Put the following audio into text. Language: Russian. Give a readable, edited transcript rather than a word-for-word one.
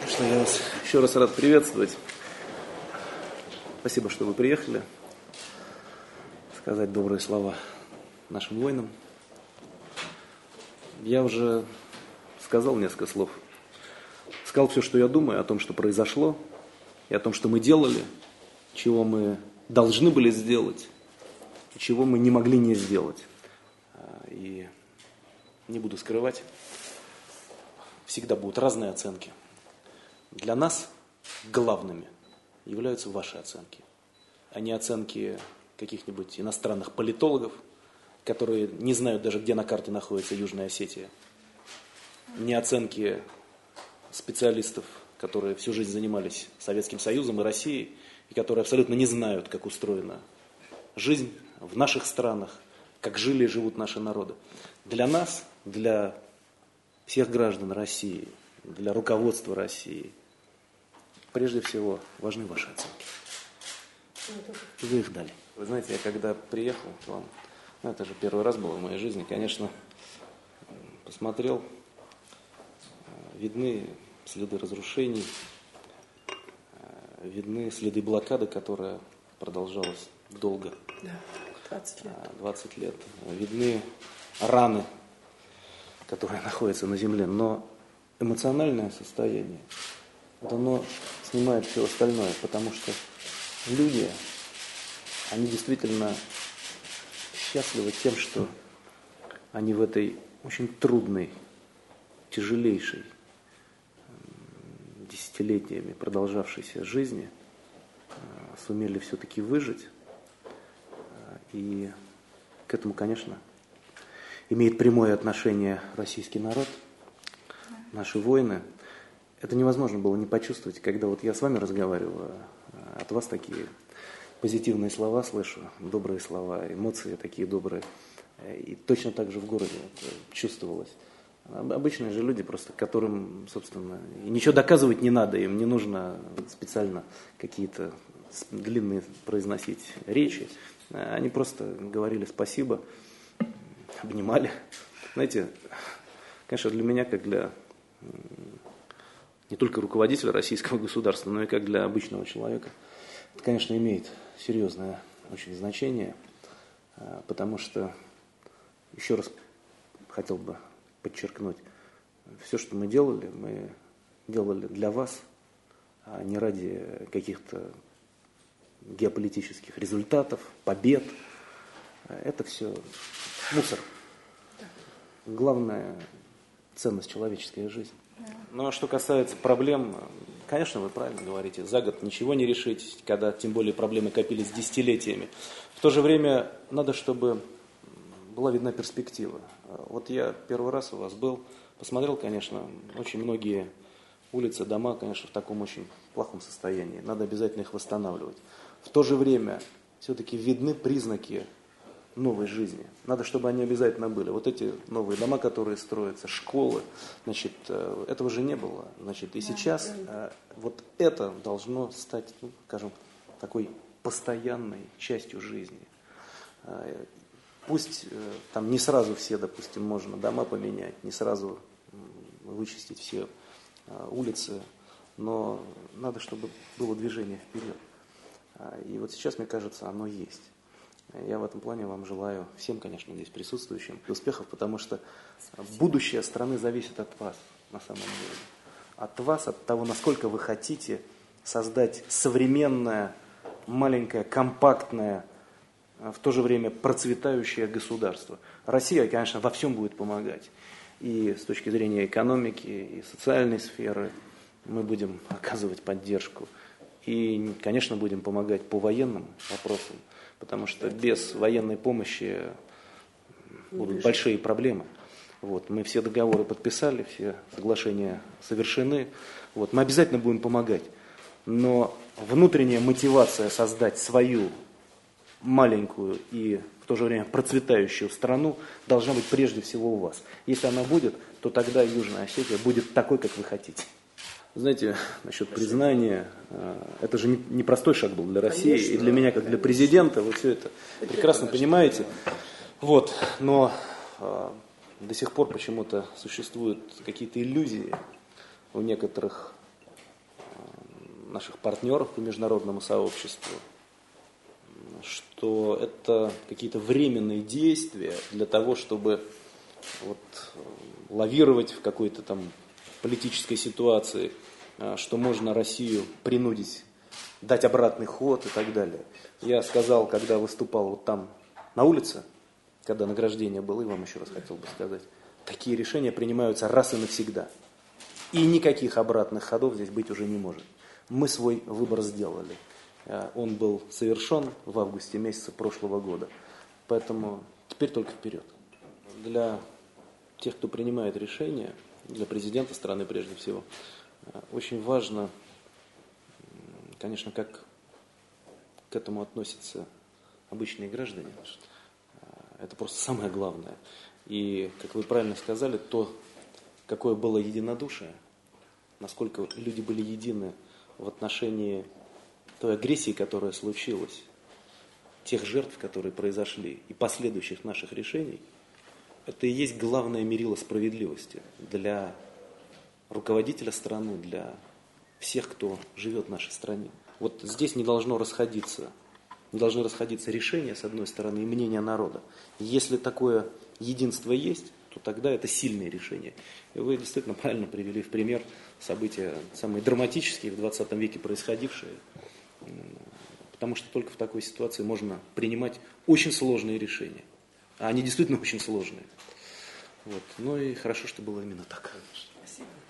Конечно, я вас еще раз рад приветствовать. Спасибо, что вы приехали сказать добрые слова нашим воинам. Я уже сказал несколько слов. Сказал все, что я думаю о том, что произошло, и о том, что мы делали, чего мы должны были сделать, и чего мы не могли не сделать. И не буду скрывать, всегда будут разные оценки. Для нас главными являются ваши оценки, а не оценки каких-нибудь иностранных политологов, которые не знают даже, где на карте находится Южная Осетия, не оценки специалистов, которые всю жизнь занимались Советским Союзом и Россией, и которые абсолютно не знают, как устроена жизнь в наших странах, как жили и живут наши народы. Для нас, для всех граждан России, для руководства России, прежде всего, важны ваши оценки. И вы их дали. Вы знаете, я когда приехал к вам, это же первый раз было в моей жизни, конечно, посмотрел, видны следы разрушений, видны следы блокады, которая продолжалась долго. Да, 20 лет. 20 лет. Видны раны, которые находятся на земле, но эмоциональное состояние, вот оно снимает все остальное, потому что люди, они действительно счастливы тем, что они в этой очень трудной, тяжелейшей, десятилетиями продолжавшейся жизни сумели все-таки выжить. И к этому, конечно, имеет прямое отношение российский народ, наши воины. Это невозможно было не почувствовать, когда вот я с вами разговариваю, от вас такие позитивные слова слышу, добрые слова, эмоции такие добрые. И точно так же в городе это чувствовалось. Обычные же люди, просто которым, собственно, ничего доказывать не надо, им не нужно специально какие-то длинные произносить речи. Они просто говорили спасибо, обнимали. Знаете, конечно, для меня, как для не только руководителя российского государства, но и как для обычного человека, это, конечно, имеет серьезное очень значение, потому что, еще раз хотел бы подчеркнуть, все, что мы делали для вас, а не ради каких-то геополитических результатов, побед. Это все мусор. Главная ценность человеческая жизнь. Ну а что касается проблем, конечно, вы правильно говорите, за год ничего не решить, когда тем более проблемы копились десятилетиями. В то же время надо, чтобы была видна перспектива. Вот я первый раз у вас был, посмотрел, конечно, очень многие улицы, дома, конечно, в таком очень плохом состоянии. Надо обязательно их восстанавливать. В то же время все-таки видны признаки новой жизни. Надо, чтобы они обязательно были. Вот эти новые дома, которые строятся, школы, значит, этого же не было. Значит, и сейчас вот это должно стать, скажем, такой постоянной частью жизни. Пусть там не сразу все, допустим, можно дома поменять, не сразу вычистить все улицы, но надо, чтобы было движение вперед. И вот сейчас, мне кажется, оно есть. Я в этом плане вам желаю всем, конечно, здесь присутствующим успехов, потому что будущее страны зависит от вас, на самом деле. От вас, от того, насколько вы хотите создать современное, маленькое, компактное, в то же время процветающее государство. Россия, конечно, во всем будет помогать. И с точки зрения экономики, и социальной сферы мы будем оказывать поддержку. И, конечно, будем помогать по военным вопросам, потому что без военной помощи будут большие проблемы. Вот, мы все договоры подписали, все соглашения совершены. Вот, мы обязательно будем помогать. Но внутренняя мотивация создать свою маленькую и в то же время процветающую страну должна быть прежде всего у вас. Если она будет, то тогда Южная Осетия будет такой, как вы хотите. Знаете, насчет признания, это же не простой шаг был для России, конечно, и для меня, как для президента, вы все это прекрасно понимаете. Вот, но до сих пор почему-то существуют какие-то иллюзии у некоторых наших партнеров по международному сообществу, что это какие-то временные действия для того, чтобы вот лавировать в какой-то там политической ситуации, что можно Россию принудить дать обратный ход и так далее. Я сказал, когда выступал вот там на улице, когда награждение было, и вам еще раз хотел бы сказать, такие решения принимаются раз и навсегда. И никаких обратных ходов здесь быть уже не может. Мы свой выбор сделали. Он был совершен в августе месяце прошлого года. Поэтому теперь только вперед. Для тех, кто принимает решения, для президента страны прежде всего, очень важно, конечно, как к этому относятся обычные граждане. Это просто самое главное. И, как вы правильно сказали, то, какое было единодушие, насколько люди были едины в отношении той агрессии, которая случилась, тех жертв, которые произошли, и последующих наших решений, это и есть главное мерило справедливости для руководителя страны, для всех, кто живет в нашей стране. Вот здесь не должны расходиться решения, с одной стороны, и мнения народа. Если такое единство есть, то тогда это сильные решения. И вы действительно правильно привели в пример события самые драматические в 20 веке происходившие. Потому что только в такой ситуации можно принимать очень сложные решения. А они действительно очень сложные. Вот. Ну и хорошо, что было именно так. Спасибо.